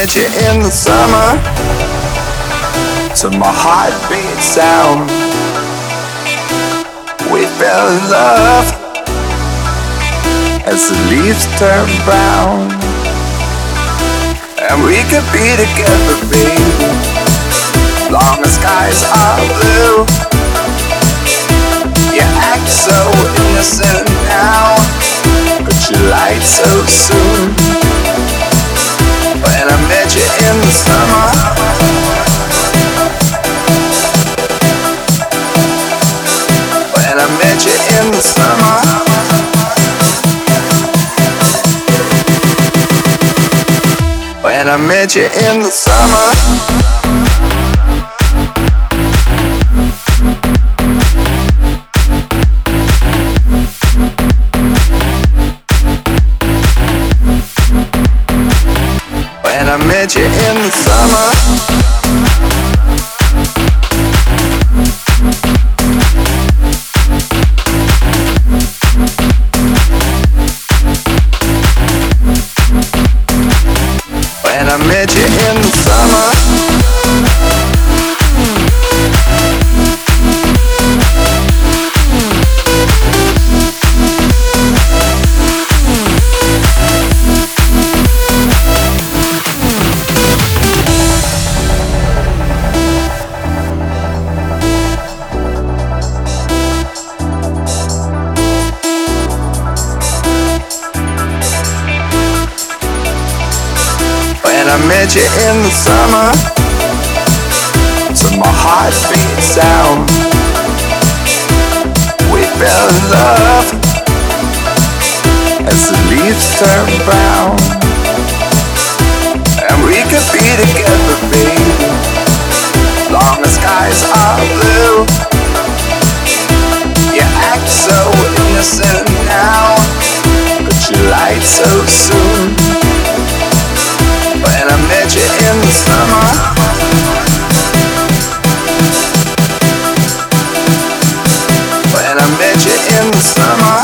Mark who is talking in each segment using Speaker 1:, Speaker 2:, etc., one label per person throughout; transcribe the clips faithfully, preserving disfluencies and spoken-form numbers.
Speaker 1: met you in the summer, to my heartbeat sound. We fell in love as the leaves turn brown, and we could be together, baby, long as skies are blue. You act so innocent now, but you lied so soon. When I met you in the summer, when I met you in the summer, when I met you in the summer. When I met you in the summer, when I met you in the summer, when I met you in the summer, to my heartbeat sound. We fell in love as the leaves turn brown, and we could be together, baby, long as skies are blue. You act so innocent now, but you lied so soon. When I met you in the summer, when I met you in the summer,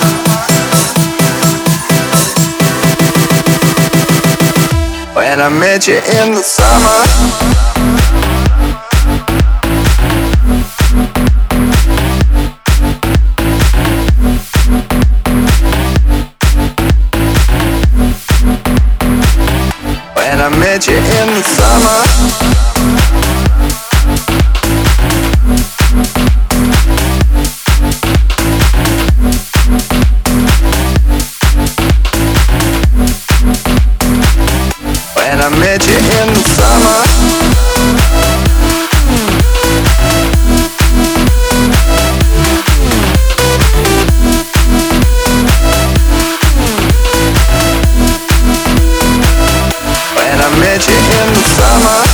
Speaker 1: when I met you in the summer, when I met you in the summer, when I met you in the summer, when I met you in the summer.